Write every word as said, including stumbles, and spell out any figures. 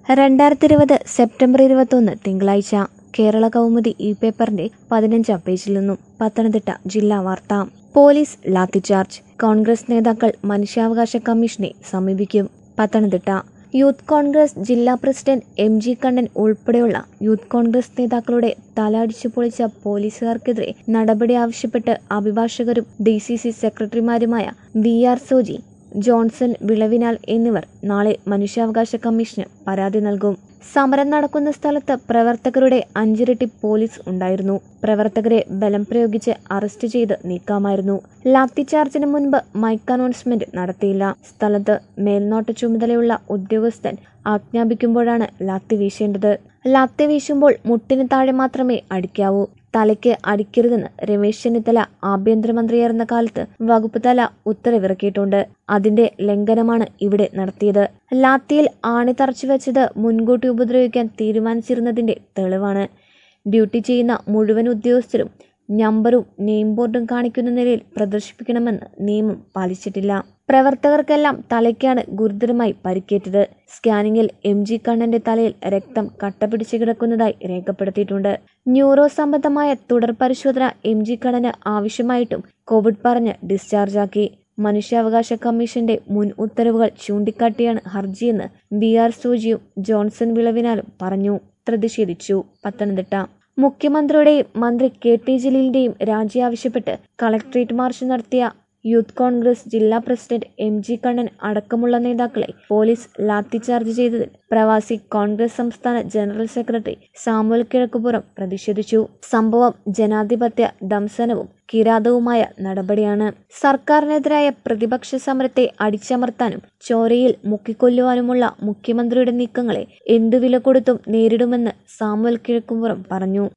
രണ്ടായിരത്തി ഇരുപത് സെപ്റ്റംബർ ഇരുപത്തൊന്ന് തിങ്കളാഴ്ച കേരള കൗമുദി ഈ പേപ്പറിന്റെ പതിനഞ്ചാം പേജിൽ നിന്നും പത്തനംതിട്ട ജില്ലാ വാർത്ത. പോലീസ് ലാത്തിചാർജ്, കോൺഗ്രസ് നേതാക്കൾ മനുഷ്യാവകാശ കമ്മീഷനെ സമീപിക്കും. പത്തനംതിട്ട യൂത്ത് കോൺഗ്രസ് ജില്ലാ പ്രസിഡന്റ് എം ജി കണ്ണൻ ഉൾപ്പെടെയുള്ള യൂത്ത് കോൺഗ്രസ് നേതാക്കളുടെ തല അടിച്ചു പൊളിച്ച പോലീസുകാർക്കെതിരെ നടപടി ആവശ്യപ്പെട്ട് അഭിഭാഷകരും ഡി സി സി സെക്രട്ടറിമാരുമായ V R Soji, Johnson Vilavinal എന്നിവർ നാളെ മനുഷ്യാവകാശ കമ്മീഷന് പരാതി നൽകും. സമരം നടക്കുന്ന സ്ഥലത്ത് പ്രവർത്തകരുടെ അഞ്ചിരട്ടി പോലീസ് ഉണ്ടായിരുന്നു. പ്രവർത്തകരെ ബലം പ്രയോഗിച്ച് അറസ്റ്റ് ചെയ്ത് നീക്കാമായിരുന്നു. ലാത്തിചാർജിന് മുൻപ് മൈക്ക് അനൗൺസ്മെന്റ് നടത്തിയില്ല. സ്ഥലത്ത് മേൽനോട്ട ചുമതലയുള്ള ഉദ്യോഗസ്ഥൻ ആജ്ഞാപിക്കുമ്പോഴാണ് ലാത്തി വീശേണ്ടത്. ലാത്തി വീശുമ്പോൾ മുട്ടിന് താഴെ മാത്രമേ അടിക്കാവൂ. തലയ്ക്ക് അടിക്കരുതെന്ന് രമേശ് ചെന്നിത്തല ആഭ്യന്തരമന്ത്രിയായിരുന്ന കാലത്ത് വകുപ്പ് തല ഉത്തരവിറക്കിയിട്ടുണ്ട്. അതിന്റെ ലംഘനമാണ് ഇവിടെ നടത്തിയത്. ലാത്തിയിൽ ആണി തറച്ചു വെച്ചത് മുൻകൂട്ടി ഉപദ്രവിക്കാൻ തീരുമാനിച്ചിരുന്നതിന്റെ തെളിവാണ്. ഡ്യൂട്ടി ചെയ്യുന്ന മുഴുവൻ ഉദ്യോഗസ്ഥരും നമ്പറും നെയിം ബോർഡും കാണിക്കുന്ന നിലയിൽ പ്രദർശിപ്പിക്കണമെന്ന് നിയമം പാലിച്ചിട്ടില്ല. പ്രവർത്തകർക്കെല്ലാം തലയ്ക്കാണ് ഗുരുതരമായി പരിക്കേറ്റത്. സ്കാനിങ്ങിൽ എം ജി കണ്ണന്റെ തലയിൽ രക്തം കട്ടപിടിച്ച് കിടക്കുന്നതായി രേഖപ്പെടുത്തിയിട്ടുണ്ട്. ന്യൂറോ സംബന്ധമായ തുടർ പരിശോധന എം ജി കണ്ണന് ആവശ്യമായിട്ടും കോവിഡ് പറഞ്ഞ് ഡിസ്ചാർജാക്കി. മനുഷ്യാവകാശ കമ്മീഷന്റെ മുൻ ഉത്തരവുകൾ ചൂണ്ടിക്കാട്ടിയാണ് ഹർജിയെന്ന് ബി ആർ സോജിയും ജോൺസൺ വിളവിനാലും പറഞ്ഞു. പ്രതിഷേധിച്ചു. പത്തനംതിട്ട മുഖ്യമന്ത്രിയുടെയും മന്ത്രി കെ ടി ജലീലിന്റെയും രാജി ആവശ്യപ്പെട്ട് കളക്ട്രേറ്റ് മാർച്ച് നടത്തിയ യൂത്ത് കോൺഗ്രസ് ജില്ലാ പ്രസിഡന്റ് എം ജി കണ്ണൻ അടക്കമുള്ള നേതാക്കളെ പോലീസ് ലാത്തിചാർജ് ചെയ്തതിൽ പ്രവാസി കോൺഗ്രസ് സംസ്ഥാന ജനറൽ സെക്രട്ടറി സാമുവൽ കിഴക്കുപുറം പ്രതിഷേധിച്ചു. സംഭവം ജനാധിപത്യ ദംസനവും കിരാതവുമായ നടപടിയാണ്. സർക്കാരിനെതിരായ പ്രതിപക്ഷ സമരത്തെ അടിച്ചമർത്താനും ചോരയിൽ മുക്കിക്കൊല്ലുവാനുമുള്ള മുഖ്യമന്ത്രിയുടെ നീക്കങ്ങളെ എന്തു വില കൊടുത്തും നേരിടുമെന്ന് സാമുവൽ കിഴക്കുപുറം പറഞ്ഞു.